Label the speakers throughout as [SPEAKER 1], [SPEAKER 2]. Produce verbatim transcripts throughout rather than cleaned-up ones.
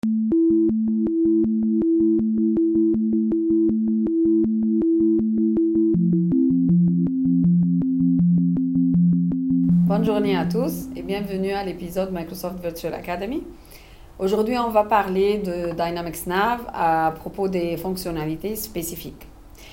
[SPEAKER 1] Bonne journée à tous et bienvenue à l'épisode Microsoft Virtual Academy. Aujourd'hui, on va parler de Dynamics Nav à propos des fonctionnalités spécifiques.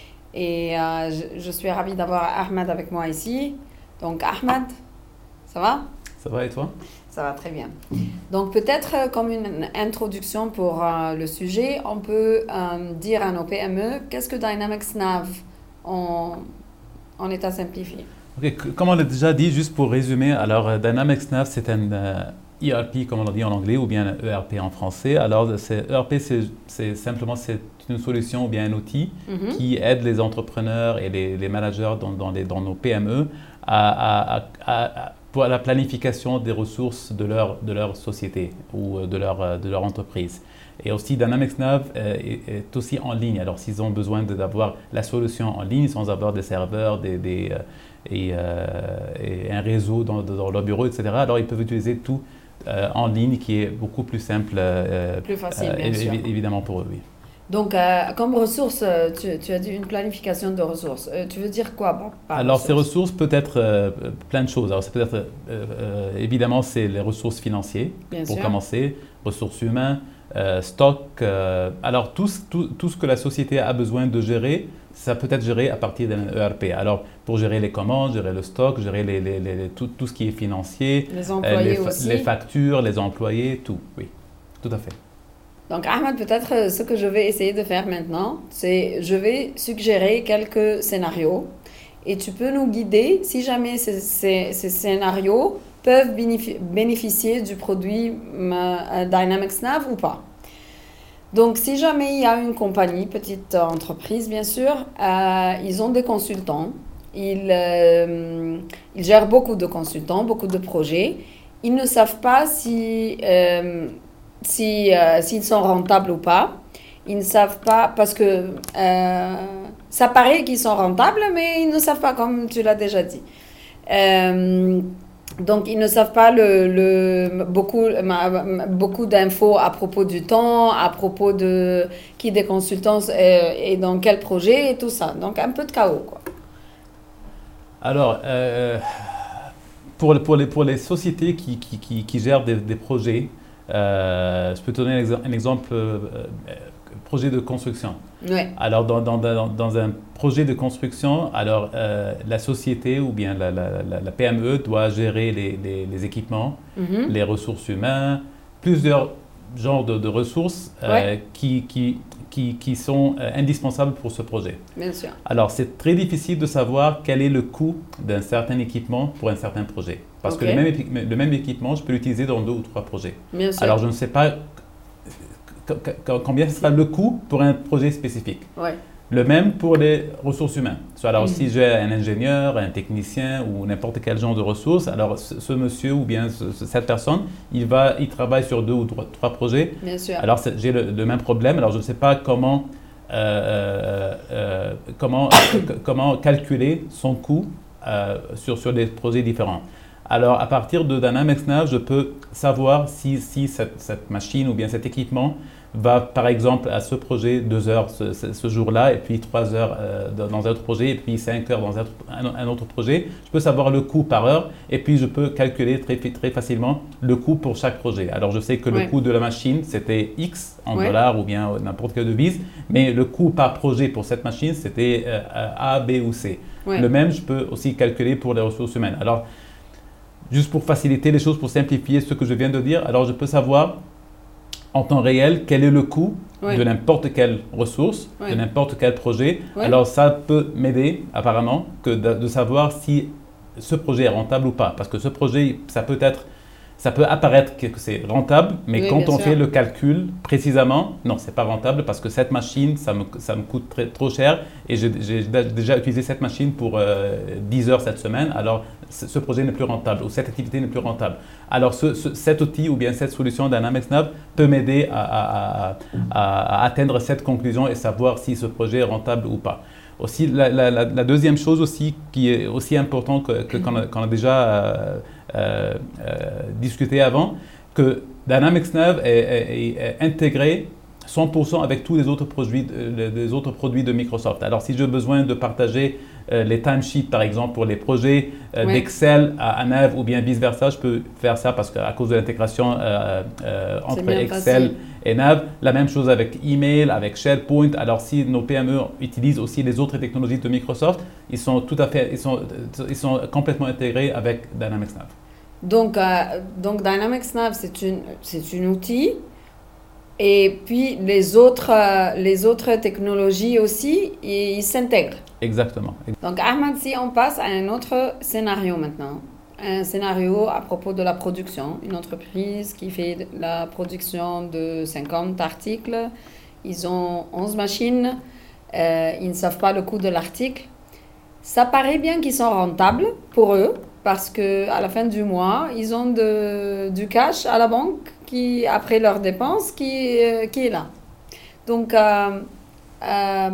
[SPEAKER 1] Et euh, je, je suis ravie d'avoir Ahmed avec moi ici. Donc Ahmed, ça va?
[SPEAKER 2] Ça va et toi?
[SPEAKER 1] Ça va très bien. Donc peut-être euh, comme une introduction pour euh, le sujet, on peut euh, dire à nos P M E qu'est-ce que Dynamics Nav en, en état simplifié.
[SPEAKER 2] Okay, comme on l'a déjà dit, juste pour résumer, alors Dynamics Nav c'est un euh, E R P comme on l'a dit en anglais ou bien un E R P en français. Alors c'est, E R P c'est, c'est simplement c'est une solution ou bien un outil mm-hmm. qui aide les entrepreneurs et les, les managers dans, dans, les, dans nos P M E à, à, à, à, pour la planification des ressources de leur, de leur société ou de leur, de leur entreprise. Et aussi Dynamics Nav euh, est, est aussi en ligne. Alors s'ils ont besoin de, d'avoir la solution en ligne sans avoir des serveurs, des, des euh, Et, euh, et un réseau dans, dans leur bureau, et cetera. Alors, ils peuvent utiliser tout euh, en ligne, qui est beaucoup plus simple, euh,
[SPEAKER 1] plus facile,
[SPEAKER 2] euh,
[SPEAKER 1] bien
[SPEAKER 2] évi-
[SPEAKER 1] sûr.
[SPEAKER 2] évidemment pour eux, oui.
[SPEAKER 1] Donc, euh, comme ressources, tu, tu as dit une planification de ressources. Euh, tu veux dire quoi bon, par
[SPEAKER 2] Alors,
[SPEAKER 1] ressources?
[SPEAKER 2] ces ressources peuvent être euh, plein de choses. Alors, c'est peut-être, euh, euh, évidemment, c'est les ressources financières, bien pour sûr. Commencer, ressources humaines, euh, stock. Euh, alors, tout, tout, tout ce que la société a besoin de gérer, ça peut être géré à partir d'un E R P. Alors, pour gérer les commandes, gérer le stock, gérer les, les, les, les, tout, tout ce qui est financier,
[SPEAKER 1] les employés
[SPEAKER 2] euh, les,
[SPEAKER 1] aussi.
[SPEAKER 2] les factures, les employés, tout. Oui, tout à fait.
[SPEAKER 1] Donc, Ahmed, peut-être ce que je vais essayer de faire maintenant, c'est je vais suggérer quelques scénarios et tu peux nous guider si jamais ces, ces, ces scénarios peuvent bénéficier du produit euh, Dynamics Nav ou pas. Donc, si jamais il y a une compagnie, petite entreprise, bien sûr, euh, ils ont des consultants, ils, euh, ils gèrent beaucoup de consultants, beaucoup de projets. Ils ne savent pas si, euh, si, euh, s'ils sont rentables ou pas. Ils ne savent pas parce que euh, ça paraît qu'ils sont rentables, mais ils ne savent pas, comme tu l'as déjà dit. Euh, Donc, ils ne savent pas le, le, beaucoup, beaucoup d'infos à propos du temps, à propos de qui des consultants et, et dans quel projet et tout ça. Donc, un peu de chaos, quoi.
[SPEAKER 2] Alors, euh, pour, pour, les, pour les sociétés qui, qui, qui, qui gèrent des, des projets, euh, je peux te donner un exemple, un exemple euh, projet de construction.
[SPEAKER 1] Ouais.
[SPEAKER 2] Alors, dans, dans, dans, dans un projet de construction, alors, euh, la société ou bien la, la, la, la P M E doit gérer les, les, les équipements, mm-hmm. les ressources humaines, plusieurs genres de, de ressources euh, ouais. qui, qui, qui, qui sont euh, indispensables pour ce projet.
[SPEAKER 1] Bien sûr.
[SPEAKER 2] Alors, c'est très difficile de savoir quel est le coût d'un certain équipement pour un certain projet. Parce okay. que le même, le même équipement, je peux l'utiliser dans deux ou trois projets.
[SPEAKER 1] Bien sûr.
[SPEAKER 2] Alors, je ne sais pas combien sera le coût pour un projet spécifique.
[SPEAKER 1] Ouais.
[SPEAKER 2] Le même pour les ressources humaines. Alors, mmh. si j'ai un ingénieur, un technicien ou n'importe quel genre de ressources, alors ce, ce monsieur ou bien ce, cette personne, il, va, il travaille sur deux ou trois, trois projets.
[SPEAKER 1] Bien sûr.
[SPEAKER 2] Alors, j'ai le, le même problème. Alors, je ne sais pas comment, euh, euh, comment, comment calculer son coût euh, sur, sur des projets différents. Alors, à partir de Dynamics Nav, je peux savoir si, si cette, cette machine ou bien cet équipement va, par exemple, à ce projet, deux heures ce, ce, ce jour-là, et puis trois heures euh, dans un autre projet, et puis cinq heures dans un autre, un, un autre projet. Je peux savoir le coût par heure, et puis je peux calculer très, très facilement le coût pour chaque projet. Alors, je sais que ouais. le coût de la machine, c'était X en ouais. dollars ou bien n'importe quelle devise, mais le coût par projet pour cette machine, c'était euh, A, B ou C. Ouais. Le même, je peux aussi calculer pour les ressources humaines. Alors, juste pour faciliter les choses, pour simplifier ce que je viens de dire, alors je peux savoir en temps réel quel est le coût oui. de n'importe quelle ressource, oui. de n'importe quel projet. Oui. Alors ça peut m'aider apparemment que de, de savoir si ce projet est rentable ou pas. Parce que ce projet, ça peut être, ça peut apparaître que c'est rentable, mais oui, quand on sûr. fait le calcul précisément, non, c'est pas rentable parce que cette machine, ça me, ça me coûte très, trop cher et j'ai, j'ai déjà utilisé cette machine pour euh, dix heures cette semaine. Alors ce projet n'est plus rentable ou cette activité n'est plus rentable. Alors, ce, ce, cet outil ou bien cette solution Dynamics Nav peut m'aider à, à, à, à atteindre cette conclusion et savoir si ce projet est rentable ou pas. Aussi, la, la, la deuxième chose aussi qui est aussi importante que, que, qu'on, a, qu'on a déjà euh, euh, discuté avant, que Dynamics Nav est, est, est intégré cent pour cent avec tous les autres produits, euh, les autres produits de Microsoft. Alors, si j'ai besoin de partager euh, les timesheets, par exemple, pour les projets euh, oui. d'Excel à, à Nav ou bien vice-versa, je peux faire ça parce qu'à cause de l'intégration euh, euh, entre Excel facile. et Nav. La même chose avec email, avec SharePoint. Alors, si nos P M E utilisent aussi les autres technologies de Microsoft, ils sont tout à fait, ils sont, ils sont complètement intégrés avec Dynamics Nav.
[SPEAKER 1] Donc, euh, donc Dynamics Nav, c'est une, c'est un outil. Et puis, les autres, euh, les autres technologies aussi, ils, ils s'intègrent.
[SPEAKER 2] Exactement.
[SPEAKER 1] Donc, Ahmed, si on passe à un autre scénario maintenant, un scénario à propos de la production, une entreprise qui fait la production de cinquante articles, ils ont onze machines, euh, ils ne savent pas le coût de l'article. Ça paraît bien qu'ils sont rentables pour eux, parce qu'à la fin du mois, ils ont de, du cash à la banque qui, après leurs dépenses, qui, euh, qui est là. Donc, euh, euh,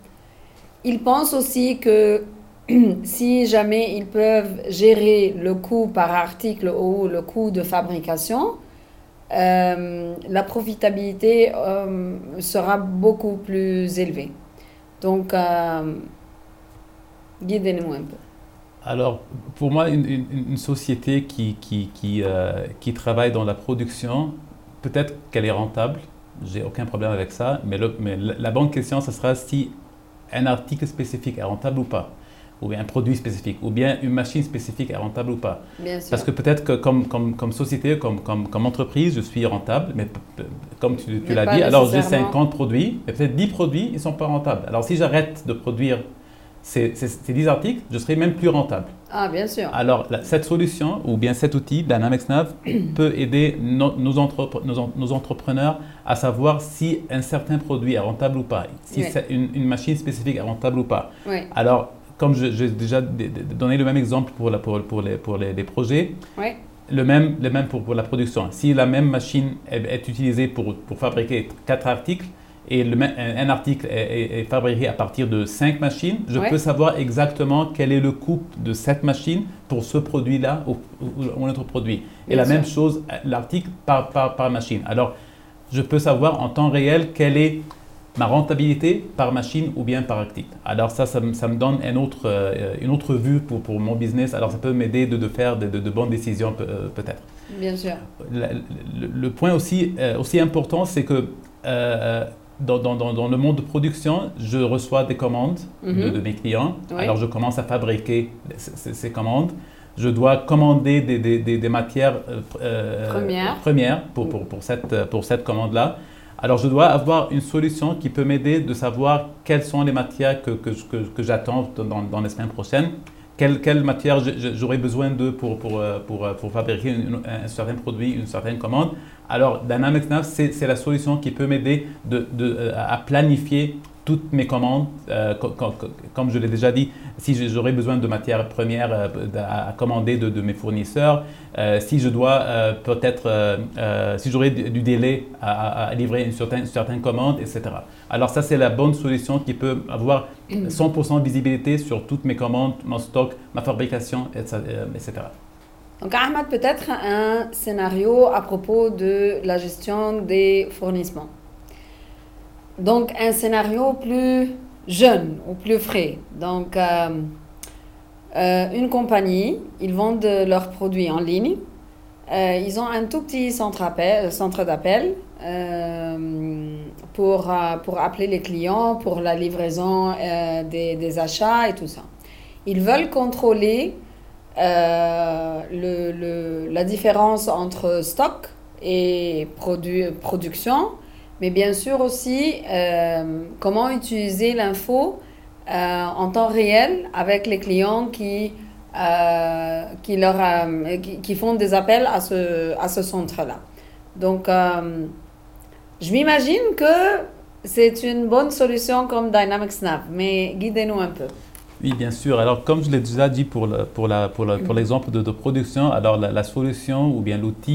[SPEAKER 1] ils pensent aussi que si jamais ils peuvent gérer le coût par article ou le coût de fabrication, euh, la profitabilité euh, sera beaucoup plus élevée. Donc, euh, guidez-nous un peu.
[SPEAKER 2] Alors, pour moi, une, une, une société qui, qui, qui, euh, qui travaille dans la production, peut-être qu'elle est rentable, j'ai aucun problème avec ça, mais, le, mais la bonne question, ce sera si un article spécifique est rentable ou pas, ou bien un produit spécifique, ou bien une machine spécifique est rentable ou pas.
[SPEAKER 1] Bien sûr.
[SPEAKER 2] Parce que peut-être que comme, comme, comme société, comme, comme, comme entreprise, je suis rentable, mais comme tu, tu l'as dit, alors j'ai cinquante produits, mais peut-être dix produits, ils ne sont pas rentables. Alors si j'arrête de produire Ces, ces, ces dix articles, je serai même plus rentable.
[SPEAKER 1] Ah, bien sûr.
[SPEAKER 2] Alors, la, cette solution, ou bien cet outil, Dynamics Nav, peut aider no, nos, entrep nos, nos entrepreneurs à savoir si un certain produit est rentable ou pas, si oui. une, une machine spécifique est rentable ou pas.
[SPEAKER 1] Oui.
[SPEAKER 2] Alors, comme j'ai déjà donné le même exemple pour, la, pour, pour, les, pour les, les projets,
[SPEAKER 1] oui.
[SPEAKER 2] le même, le même pour, pour la production. Si la même machine est, est utilisée pour, pour fabriquer quatre articles, et le, un article est, est, est fabriqué à partir de cinq machines, je ouais. peux savoir exactement quel est le coût de cette machine pour ce produit-là ou, ou, ou un autre produit. Et Bien la sûr. Même chose, l'article par, par, par machine. Alors, je peux savoir en temps réel quelle est ma rentabilité par machine ou bien par article. Alors ça, ça, ça me donne un autre, euh, une autre vue pour, pour mon business. Alors ça peut m'aider de, de faire de, de, de bonnes décisions euh, peut-être.
[SPEAKER 1] Bien sûr.
[SPEAKER 2] Le, le, le point aussi, euh, aussi important, c'est que euh, Dans, dans, dans le monde de production, je reçois des commandes mm-hmm. de, de mes clients. Oui. Alors, je commence à fabriquer ces, ces commandes. Je dois commander des, des, des, des matières euh,
[SPEAKER 1] premières,
[SPEAKER 2] premières pour, pour, pour cette, pour cette commande-là. Alors, je dois avoir une solution qui peut m'aider de savoir quelles sont les matières que, que, que, que j'attends dans, dans les semaines prochaines. Quelle, quelle matière j'aurai besoin de pour, pour, pour, pour fabriquer une, un certain produit, une certaine commande. Alors, Dynamics Nav, c'est la solution qui peut m'aider de, de, à planifier toutes mes commandes. Euh, com, com, comme je l'ai déjà dit, si j'aurai besoin de matières premières euh, à, à commander de, de mes fournisseurs, euh, si je dois euh, peut-être, euh, euh, si j'aurai du, du délai à, à livrer une certaine, une certaine commande, et cetera. Alors ça, c'est la bonne solution qui peut avoir cent pour cent de visibilité sur toutes mes commandes, mon stock, ma fabrication, et cetera.
[SPEAKER 1] Donc Ahmed, peut-être un scénario à propos de la gestion des fournissements. Donc un scénario plus jeune ou plus frais. Donc euh, euh, une compagnie, ils vendent leurs produits en ligne. Euh, ils ont un tout petit centre, appel, centre d'appel euh, pour, euh, pour appeler les clients, pour la livraison euh, des, des achats et tout ça. Ils veulent contrôler euh, le, le, la différence entre stock et produ production, mais bien sûr aussi euh, comment utiliser l'info euh, en temps réel avec les clients qui Euh, qui, leur, euh, qui, qui font des appels à ce, à ce centre-là. Donc, euh, je m'imagine que c'est une bonne solution comme Dynamics Nav, mais guidez-nous un peu.
[SPEAKER 2] Oui, bien sûr. Alors, comme je l'ai déjà dit pour le, pour la, pour la, pour l'exemple de, de production, alors la, la solution ou bien l'outil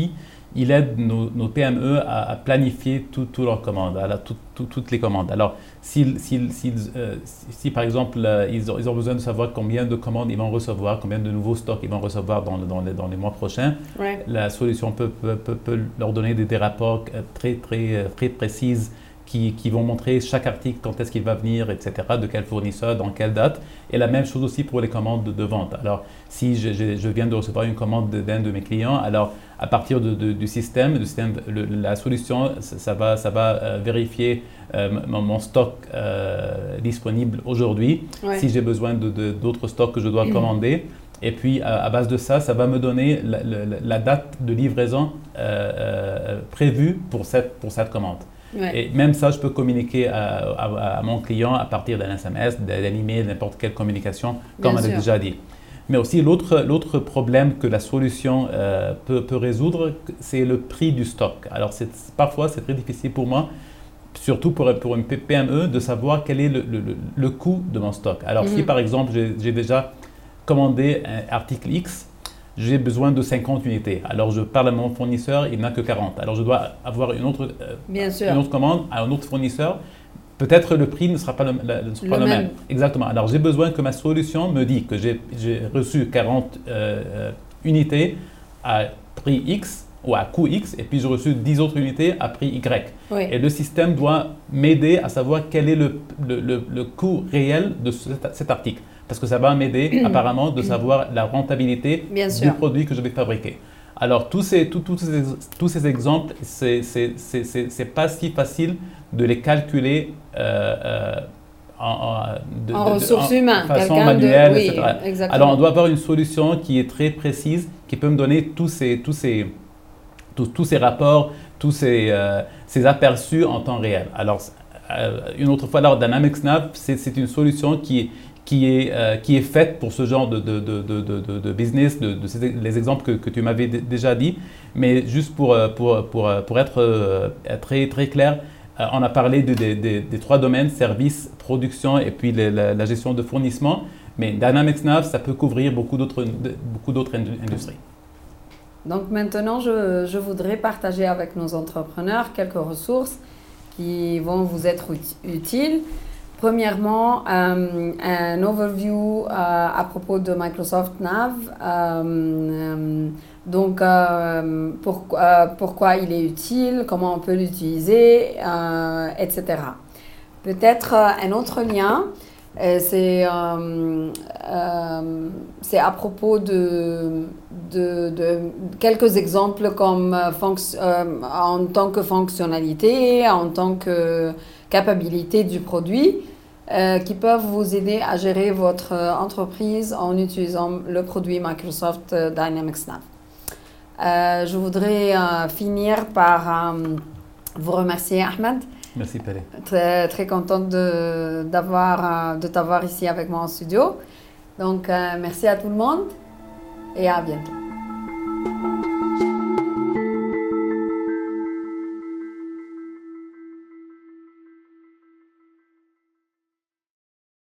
[SPEAKER 2] il aide nos, nos P M E à, à planifier toutes leurs commandes, à la, tout, tout, toutes les commandes. Alors, si, si, si, euh, si par exemple, euh, ils, ont, ils ont besoin de savoir combien de commandes ils vont recevoir, combien de nouveaux stocks ils vont recevoir dans, le, dans, les, dans les mois prochains,
[SPEAKER 1] Ouais.
[SPEAKER 2] la solution peut, peut, peut, peut leur donner des, des rapports très, très, très précis qui, qui vont montrer chaque article, quand est-ce qu'il va venir, et cetera, de quel fournisseur, dans quelle date. Et la même chose aussi pour les commandes de, de vente. Alors, si je, je, je viens de recevoir une commande d'un de mes clients, alors à partir de, de, du système, du système le, la solution, ça, ça va, ça va euh, vérifier euh, mon, mon stock euh, disponible aujourd'hui,
[SPEAKER 1] Ouais.
[SPEAKER 2] si j'ai besoin de, de, d'autres stocks que je dois commander. Et puis, à, à base de ça, ça va me donner la, la, la date de livraison euh, euh, prévue pour cette, pour cette commande.
[SPEAKER 1] Ouais.
[SPEAKER 2] Et même ça, je peux communiquer à, à, à mon client à partir d'un S M S, d'un email, n'importe quelle communication, comme
[SPEAKER 1] Bien
[SPEAKER 2] on a
[SPEAKER 1] sûr.
[SPEAKER 2] déjà dit. Mais aussi, l'autre, l'autre problème que la solution euh, peut, peut résoudre, c'est le prix du stock. Alors, c'est, parfois, c'est très difficile pour moi, surtout pour, pour une P M E, de savoir quel est le, le, le coût de mon stock. Alors, mm-hmm. si par exemple, j'ai, j'ai déjà commandé un article X, j'ai besoin de cinquante unités. Alors, je parle à mon fournisseur, il n'a que quarante. Alors, je dois avoir une autre, euh,
[SPEAKER 1] Bien sûr.
[SPEAKER 2] une autre commande à un autre fournisseur. Peut-être le prix ne sera pas le, le, ne sera
[SPEAKER 1] le,
[SPEAKER 2] pas le même.
[SPEAKER 1] même.
[SPEAKER 2] Exactement. Alors, j'ai besoin que ma solution me dise que j'ai, j'ai reçu quarante euh, unités à prix X ou à coût X, et puis j'ai reçu dix autres unités à prix Y.
[SPEAKER 1] Oui.
[SPEAKER 2] Et le système doit m'aider à savoir quel est le, le, le, le coût réel de cet, cet article. Parce que ça va m'aider apparemment de savoir la rentabilité
[SPEAKER 1] Bien
[SPEAKER 2] du
[SPEAKER 1] sûr.
[SPEAKER 2] produit que je vais fabriquer. Alors, tous ces, tous, tous ces, tous ces exemples, c'est, c'est, c'est, c'est, c'est pas si facile de les calculer euh, euh, en, en, de,
[SPEAKER 1] en
[SPEAKER 2] de,
[SPEAKER 1] ressources
[SPEAKER 2] de, en,
[SPEAKER 1] humaines,
[SPEAKER 2] de façon
[SPEAKER 1] quelqu'un
[SPEAKER 2] manuelle,
[SPEAKER 1] de...
[SPEAKER 2] et cetera.
[SPEAKER 1] Oui, exactement.
[SPEAKER 2] Alors, on doit avoir une solution qui est très précise, qui peut me donner tous ces, tous ces, tous, tous ces rapports, tous ces, euh, ces aperçus en temps réel. Alors, euh, une autre fois, alors, Dynamics Nav, c'est, c'est une solution qui est Qui est, euh, qui est faite pour ce genre de, de, de, de, de, de business, de, de ces, les exemples que, que tu m'avais d- déjà dit. Mais juste pour, pour, pour, pour être euh, très, très clair, euh, on a parlé de, de, de, des trois domaines, services, production et puis le, la, la gestion de fournissement. Mais Dynamics Nav, ça peut couvrir beaucoup d'autres, de, beaucoup d'autres industries.
[SPEAKER 1] Donc maintenant, je, je voudrais partager avec nos entrepreneurs quelques ressources qui vont vous être utiles. Premièrement, euh, un overview euh, à propos de Microsoft Nav. Euh, euh, donc, euh, pour, euh, pourquoi il est utile, comment on peut l'utiliser, euh, et cetera. Peut-être euh, un autre lien, euh, c'est, euh, euh, c'est à propos de, de, de quelques exemples comme fonc- euh, en tant que fonctionnalité, en tant que capabilité du produit euh, qui peuvent vous aider à gérer votre entreprise en utilisant le produit Microsoft Dynamics Nav. Euh, je voudrais euh, finir par euh, vous remercier, Ahmed.
[SPEAKER 2] Merci, Pelé.
[SPEAKER 1] Très, très contente de, d'avoir, de t'avoir ici avec moi en studio. Donc, euh, merci à tout le monde et à bientôt.